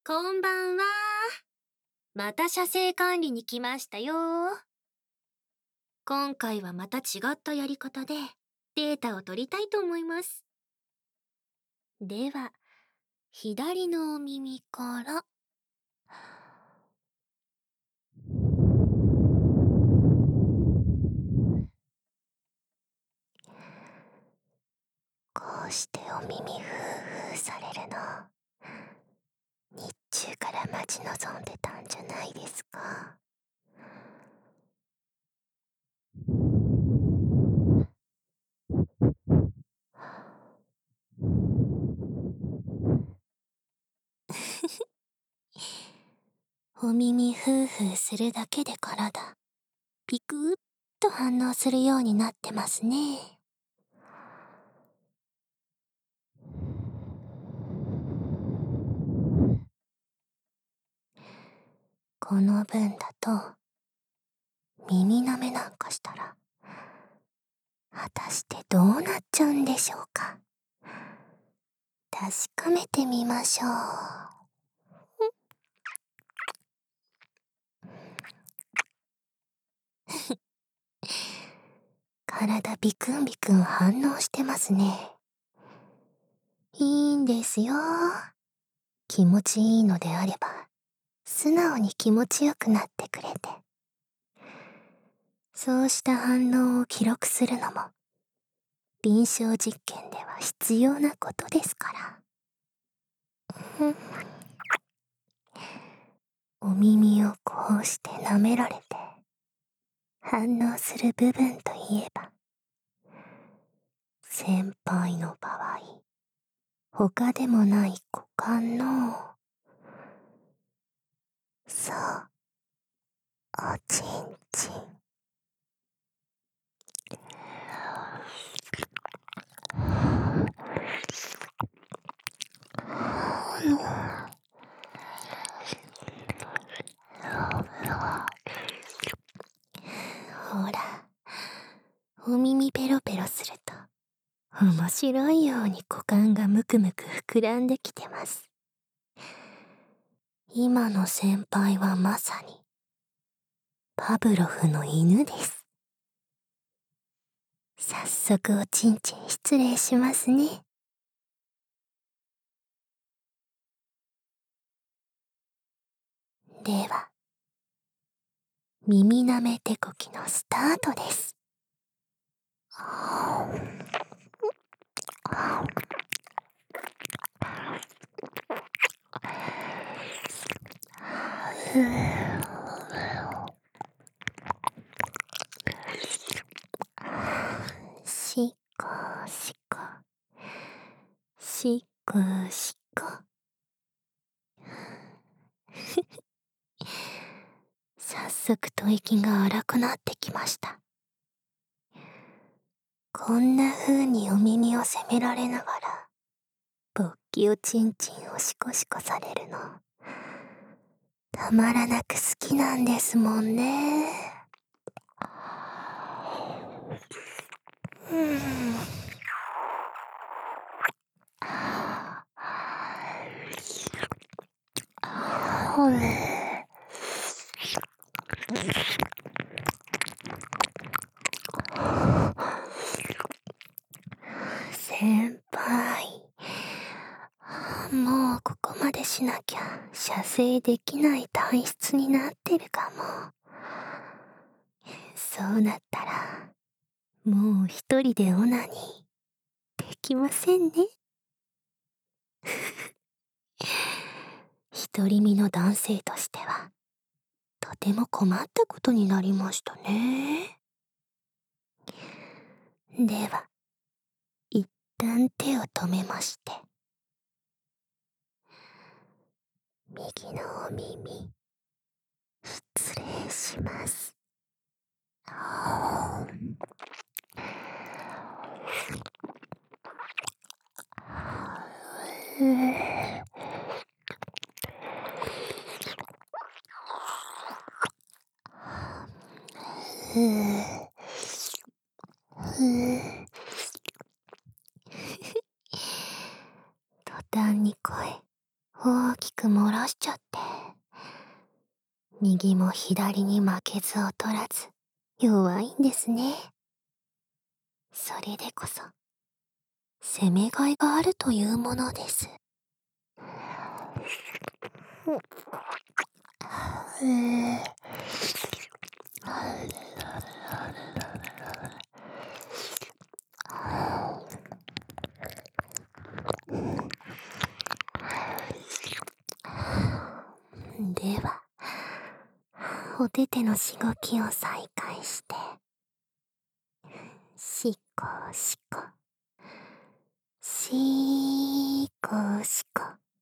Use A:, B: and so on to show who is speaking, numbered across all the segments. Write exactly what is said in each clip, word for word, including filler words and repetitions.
A: こんばんは。また車声管理に来ましたよ。今回はまた違ったやり方でデータを取りたいと思います。では、左のお耳から。こうしてお耳ふーふーされるの、日中から待ち望んでたんじゃないですか。お耳ふーふーするだけで体、ピクーッと反応するようになってますね。この分だと、耳舐めなんかしたら、果たしてどうなっちゃうんでしょうか。確かめてみましょう。体ビクンビクン反応してますね。いいんですよ。気持ちいいのであれば、素直に気持ちよくなってくれて。そうした反応を記録するのも、臨床実験では必要なことですから。お耳をこうして舐められて、反応する部分といえば、先輩の場合、他でもない股間の、そう、おちんちん。ほら、お耳ペロペロすると、面白いように股間がむくむく膨らんできてます。今の先輩はまさに、パブロフの犬です。早速おちんちん失礼しますね。では、耳舐め手こきのスタートです。しこしこ、しこしこ。早速吐息が荒くなってきました。こんな風にお耳を責められながら、勃起おちんちんをシコシコされるの、たまらなく好きなんですもんね。うん。ほれ。先輩、もうここまでしなきゃ射精できない体質になってるかも。そうなったら、もう一人でオナニーできませんね。独り身の男性としては、とても困ったことになりましたね。では、一旦手を止めまして、右のお耳、失礼します。ふぅ、ふぅ。途端に声、 大きく漏らしちゃって、右も左に負けず劣らず弱いんですね。それでこそ攻めがいがあるというものです。では、お手手のしごきを再開して、しっこしこ、しーこしこ。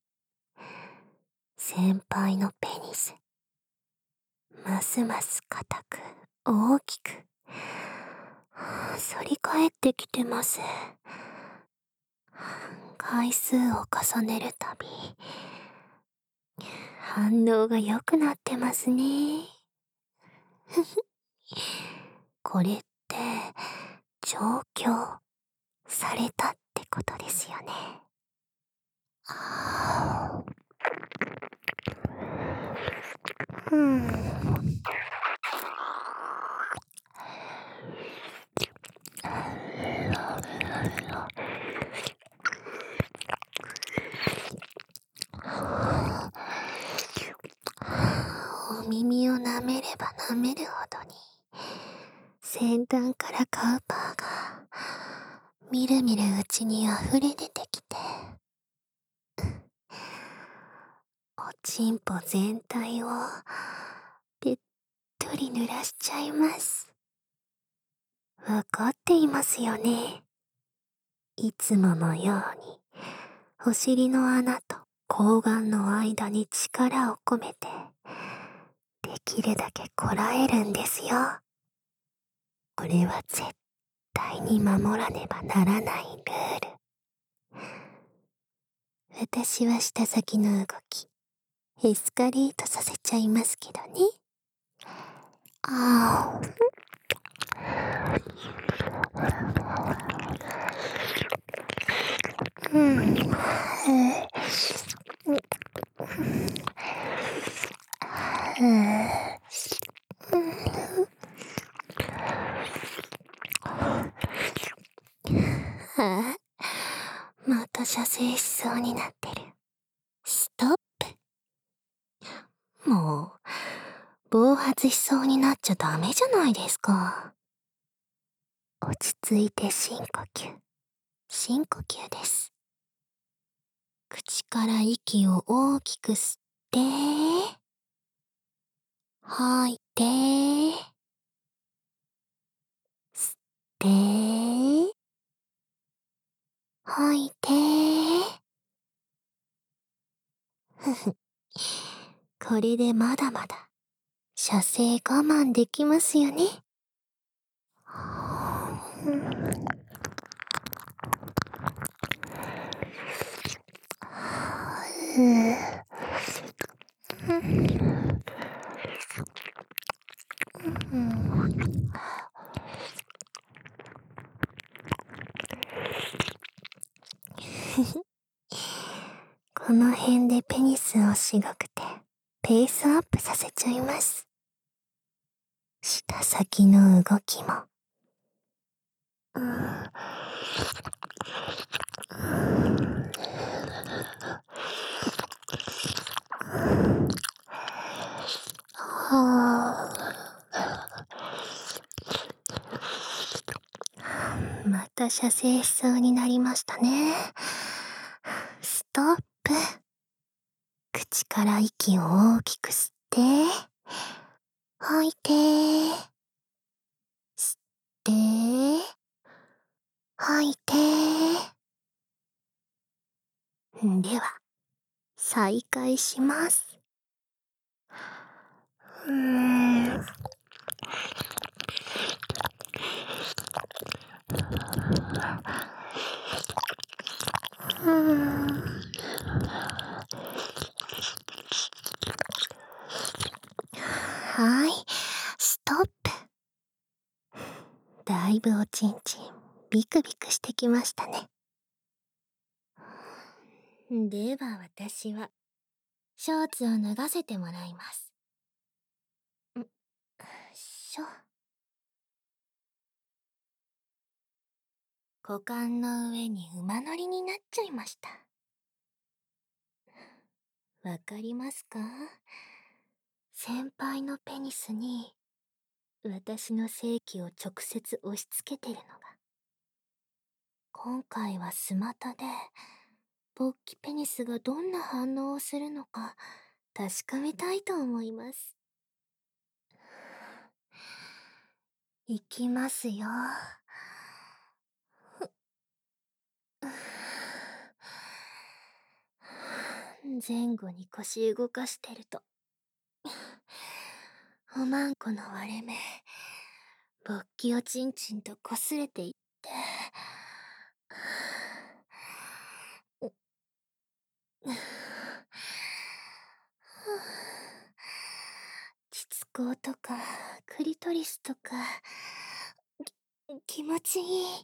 A: 先輩のペニス、ますます硬く大きく反り返ってきてます。回数を重ねるたび反応が良くなってますね。これって調教されたってことですよね。うん。お耳を舐めれば舐めるほどに先端からカウパーがみるみるうちに溢れ出てきて、おちんぽ全体をべっとり濡らしちゃいます。わかっていますよね。いつものようにお尻の穴と睾丸の間に力を込めてできるだけこらえるんですよ。これは絶対に守らねばならないルール。私は舌先の動きエスカレートさせちゃいますけどね。ああ。うん。ああ、また射精しそうになってる。ストップ。もう、暴発しそうになっちゃダメじゃないですか。落ち着いて深呼吸。深呼吸です。口から息を大きく吸って、吐いて、吸って、吐いて、ふふ。これでまだまだ、射精我慢できますよね。この辺でペニスをしごくてペースアップさせちゃいます。舌先の動きも、うん、はあ、また射精しそうになりましたね。ストップ。口から息を大きく吸って、吐いて、吸って、吐いて。では、再開します。うーん。うーん。はい、ストップ。だいぶおちんちんビクビクしてきましたね。では私はショーツを脱がせてもらいます。ん、しょ。股間の上に馬乗りになっちゃいました。わかりますか？先輩のペニスに私の性器を直接押し付けてるのが。今回はスマタで、勃起ペニスがどんな反応をするのか確かめたいと思います。いきますよ。前後に腰動かしてると、おまんこの割れ目、勃起をチンチンと擦れていって、膣口とかクリトリスとかき気持ちいい。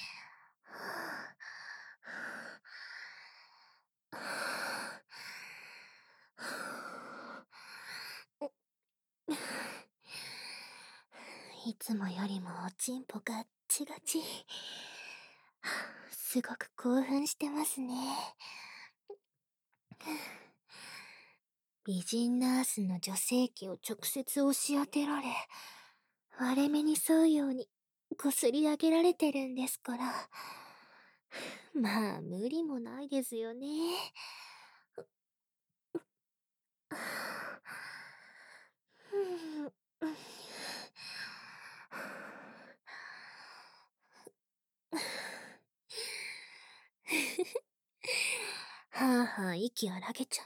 A: いつもよりもおちんぽガッチガチ。すごく興奮してますね。美人ナースの女性器を直接押し当てられ、割れ目に沿うようにこすり上げられてるんですから。まあ無理もないですよね。はあはあ息荒げちゃって。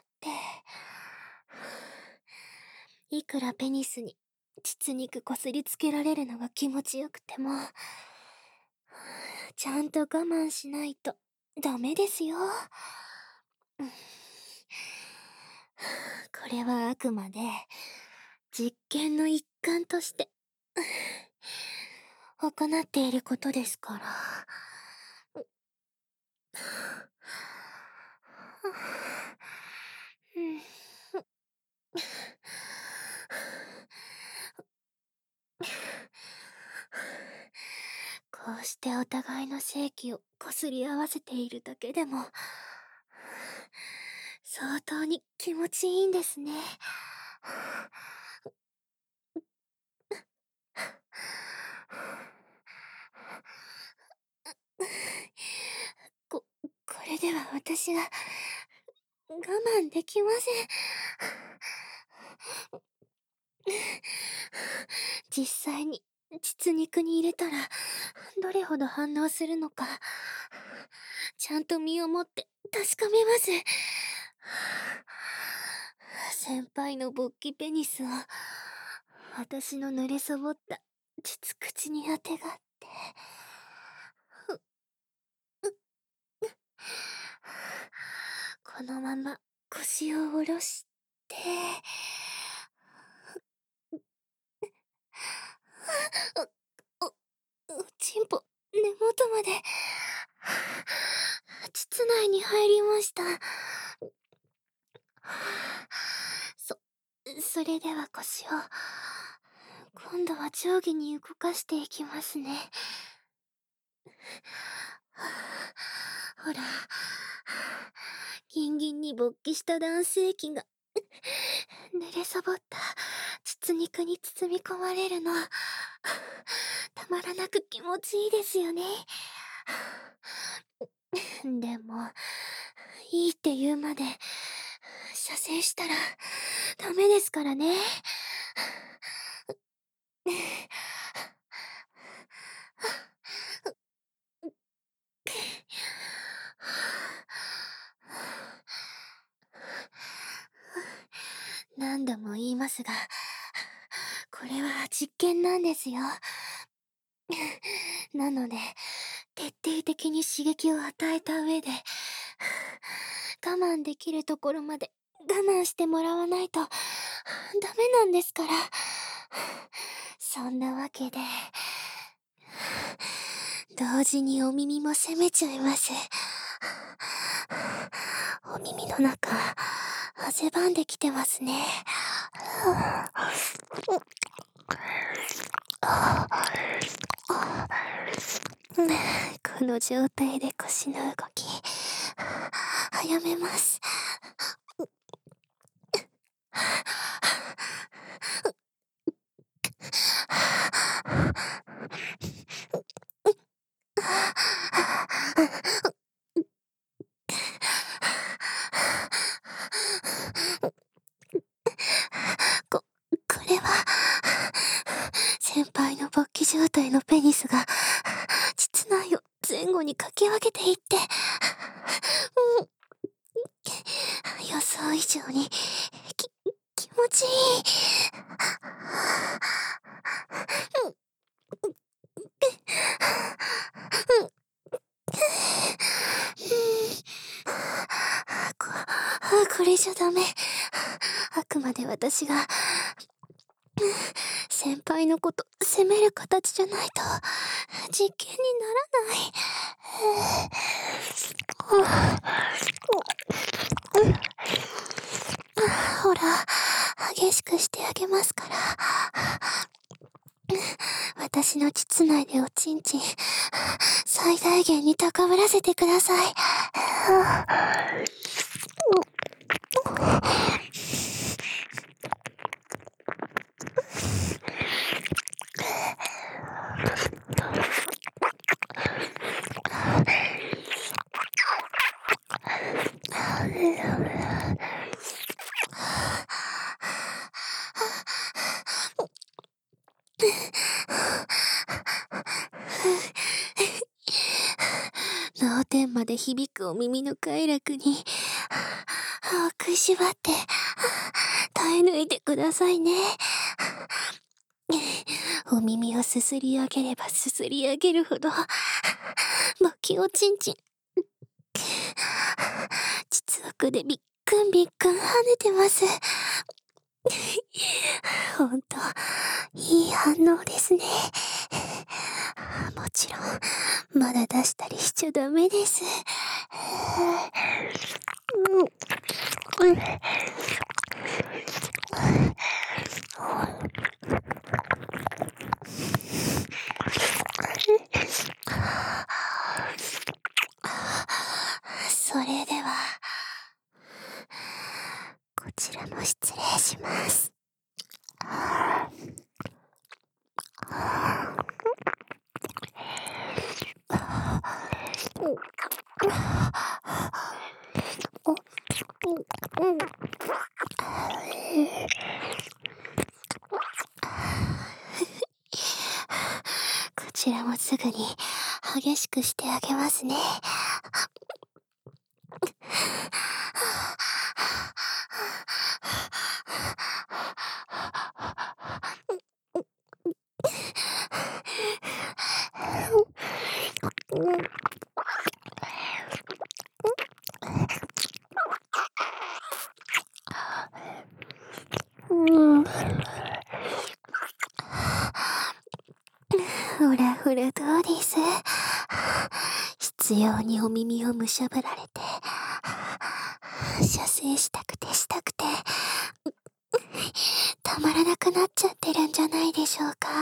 A: いくらペニスに膣肉こすりつけられるのが気持ちよくても、ちゃんと我慢しないとダメですよ。これはあくまで実験の一環として行っていることですから。こうしてお互いの性器をこすり合わせているだけでも相当に気持ちいいんですね。こ、これでは私が我慢できません。実際に膣肉に入れたらどれほど反応するのか、ちゃんと身をもって確かめます。先輩の勃起ペニスを私の濡れそぼった膣口にあてがって、このまま腰を下ろして、お、お、おちんぽ根元まで膣内に入りました。そ、それでは腰を今度は上下に動かしていきますね。ほら、ギンギンに勃起した男性器が濡れそぼった膣肉に包み込まれるの、たまらなく気持ちいいですよね。でも、いいって言うまで射精したらダメですからね。何度も言いますが、これは実験なんですよ。なので、徹底的に刺激を与えた上で、我慢できるところまで我慢してもらわないとダメなんですから。そんなわけで、同時にお耳も攻めちゃいます。お耳の中、 汗ばんできてますね。この状態で腰の動き、早めます。こ、これは、先輩の勃起状態のペニスが、膣内を前後に駆け上げていって、うん、予想以上に、き、気持ちいい。こ、これじゃダメ。あくまで私が、先輩のこと責める形じゃないと実験にならない。ほら、激しくしてあげますから。私の膣内でおちんちん最大限に高ぶらせてください。脳天まで響くお耳の快楽に歯を食いしばって耐え抜いてくださいね。お耳をすすり上げればすすり上げるほど勃起おちんちん膣奥でびっくんびっくん跳ねてます。ほんといい反応ですね。もちろんまだ出したりしちゃダメです。それではこちらも失礼します。こちらもすぐに激しくしてあげますね。ほらほらどうです？必要にお耳をむしゃぶられて射精したくてしたくてたまらなくなっちゃってるんじゃないでしょうか。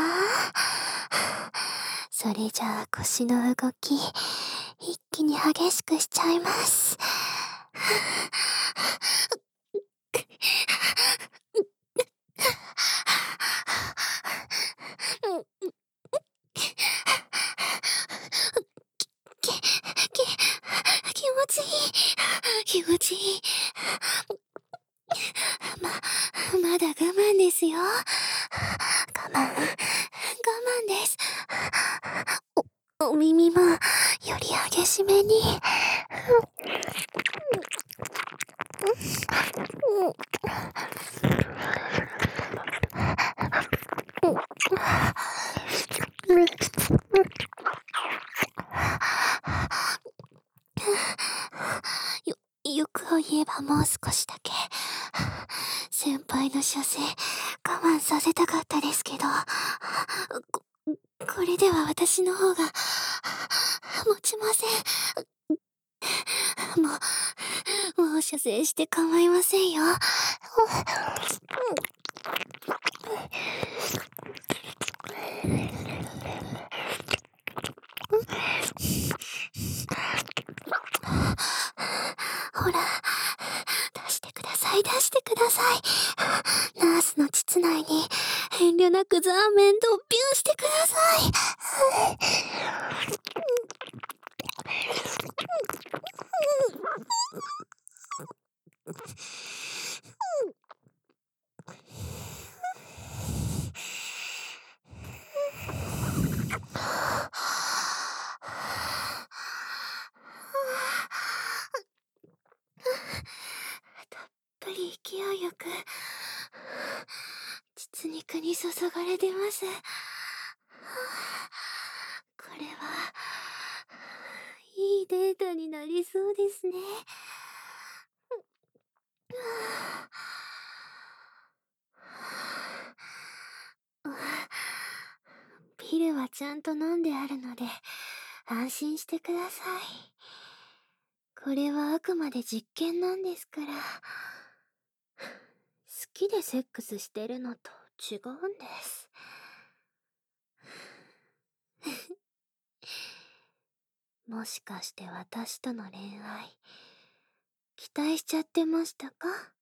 A: それじゃあ腰の動き一気に激しくしちゃいます。気持ちいい気持ちいい。ま、まだ我慢ですよ。我慢、我慢です。お、お耳もより激しめに。よ、欲を言えばもう少しだけ先輩の射精我慢させたかったですけど、こ、これでは私の方が持ちません。もう、もう射精して構いませんよ。ほら、出してください、出してください。ナースの膣内に遠慮なくザーメンドッピュンしてください。たっぷり勢いよく膣肉に注がれてます。これはいいデータになりそうですね。ピルはちゃんと飲んであるので安心してください。これはあくまで実験なんですから。好きでセックスしてるのと違うんです。もしかして私との恋愛期待しちゃってましたか？